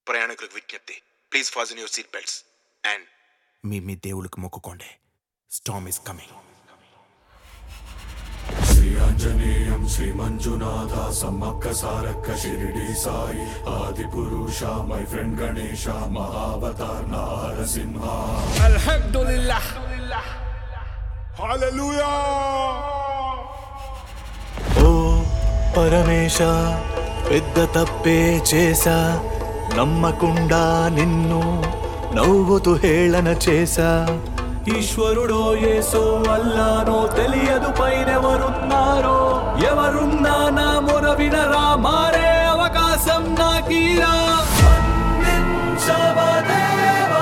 ప్రయాణికులకు విజ్ఞప్తి, please fasten your seat belts and మీ దేవుళ్ళకి మొక్కుకోండి. Storm is coming. Shri Anjaneyam Shri Manjunatha Sammakka Sarakka Shirdi Sai ఆది పురుష మై ఫ్రెండ్ గణేశ మహావతార్ నారసింహ. అల్హమ్దులిల్లాహ్ హల్లెలూయా. ఓ పరమేశ, పెద్ద తప్పే చేశా, నమ్మకుండా నిన్ను నవ్వుతూ హేళన చేశా. ఈశ్వరుడో యేసో అల్లానో తెలియదు, పైనెవరున్నారో, ఎవరున్నా నా మొర వినరా, మారే అవకాశం నాకీరా. మన్నించవదేవా,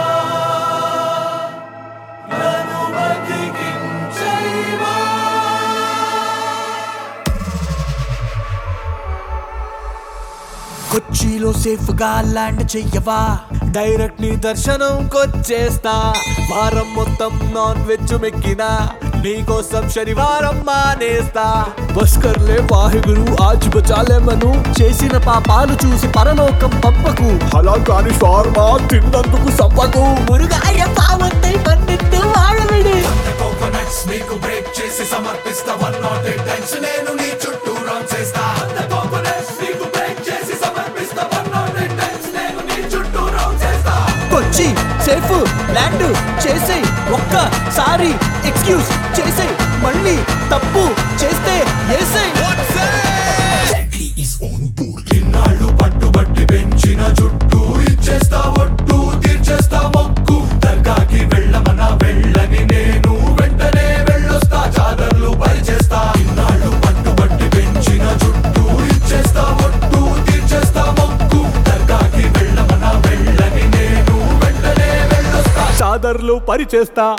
నన్ను బతికించైవా. కొచ్చిలో సేఫ్ గా ల్యాండ్ చెయ్యవా, డైరెక్ట్ నీ దర్శనం కొచ్చేస్తా. వారం మొత్తం నాన్ వెజ్ మెక్కినా, నీకోసం శనివారం మానేస్తా. బస్కర్లే వాహిగురు ఆజ్ బచాలే మను, చేసిన పాపాలు చూసి పరలోకం పంపకు. అలా కాని ఫార్మా తిన్నందుకు సంపకు. మురుగాయ పావంతై మన్నిత్తు వాడవిడి. కోకోనట్స్ నీకు బ్రేక్ చేసి సమర్పిస్తా, 108 టైమ్స్ నేను నీ చుట్టూ రౌండ్ చేస్తా. కోకోనట్స్ నీకు బ్రేక్ చేసి సమర్పిస్తా, 108 టైమ్స్ నేను నీ చుట్టూ రౌండ్ చేస్తా. కొచ్చి సేఫ్ ల్యాండ్ చేసే, ఒక్కసారి ఎక్స్క్యూజ్ చేసే, మళ్ళీ తప్పు చేస్తే ఏసే. ఇన్నాళ్ళు పట్టుబట్టి పెంచిన జుట్టు ఇచ్చేస్తా ఒట్టు, తీర్చేస్తా మొక్కు. దర్గాకి వెళ్ళమన్నా వెళ్ళని నేను వెంటనే వెళ్ళొస్తా, చాదర్లు పరిచేస్తా. ఇన్నాళ్ళు పట్టుబట్టి పెంచిన జుట్టు ఇచ్చేస్తా ఒట్టు, తీర్చేస్తా మొక్కు. దర్గాకి వెళ్ళమన్నా వెళ్ళని నేను వెంటనే వెళ్ళొస్తా, చాదర్లు పరిచేస్తా.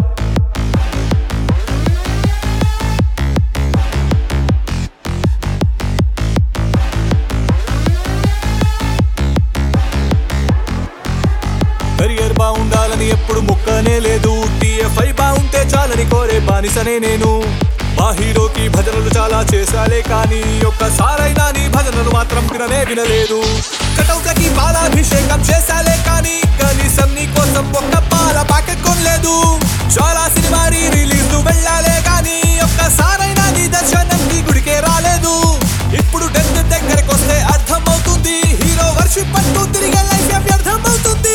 కెరియర్ బాగుండాలని ఎప్పుడు ముక్కనే లేదు, టీఎఫ్ఐ బాగుంటే చాలని కోరే బానిసనే నేను. మా హీరోకి భజనలు చాలా చేశాలే కానీ, ఒక్కసారైనా నీ భజనలు మాత్రం వినలేదు. కటౌకకి పాలాభిషేకం చేశాలే కానీ, కనీసం నీ కోసం ఒక్క పాల ప్యాకెట్ కొనలేదు. చాలా సినిమా రిలీజ్ వెళ్ళాలే కానీ, ఒక్కసారైనా నీ దర్శనం నీ గుడికే రాలేదు. ఇప్పుడు డెత్ దగ్గరకు వస్తే అర్థం అవుతుంది, హీరో వర్షిప్ అంటూ తిరిగే లైఫ్ వ్యర్థం అవుతుంది.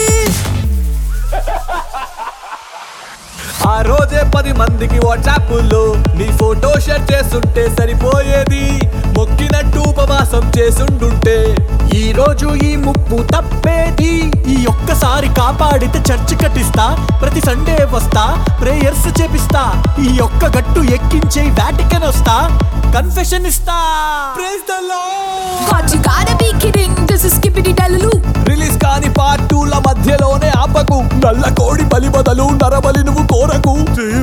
ఆ రోజే 10 మందికి వాట్సాప్లో నీ ఫోటో షేర్ చేస్తుంటే సరిపోయేది, మొక్కినట్టు ఉపవాసం చేసుండుంటే ఈ రోజు ఈ ముప్పు తప్పేది. ఈ ఒక్కసారి కాపాడితే చర్చి కట్టిస్తా, ప్రతి సండే వస్తా, ప్రేయర్స్ చేపిస్తా. ఈ ఒక్క గట్టు ఎక్కించే వాటికన్ వస్తా, కన్ఫెషన్ ఇస్తా. Praise the lord. God, you gotta be kidding. This is Skippity Dalulu. Release కాని పార్ట్ 2ల మధ్యలోనే ఆపకు. నల్ల కోడి బలి బదులు నరబలి నువ్వు కోరకు.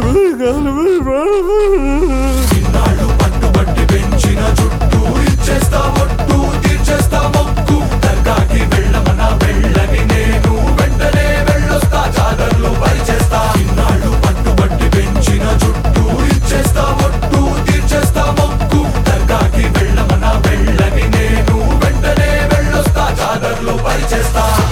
ఇన్నాళ్ళు పట్టుబట్టి పెంచిన జుట్టు ఇచ్చేస్తా ఒట్టు, తీర్చేస్తా మొక్కు. దర్గాకి వెళ్ళమన్నా వెళ్ళని నేను వెంటనే వెళ్ళొస్తా, చాదర్లు పరిచేస్తా. ఇన్నాళ్ళు పట్టుబట్టి పెంచిన జుట్టు ఇచ్చేస్తా ఒట్టు, తీర్చేస్తా మొక్కు. దర్గాకి వెళ్ళమన్నా వెళ్ళని నేను వెంటనే వెళ్ళొస్తా, చాదర్లు పరిచేస్తా.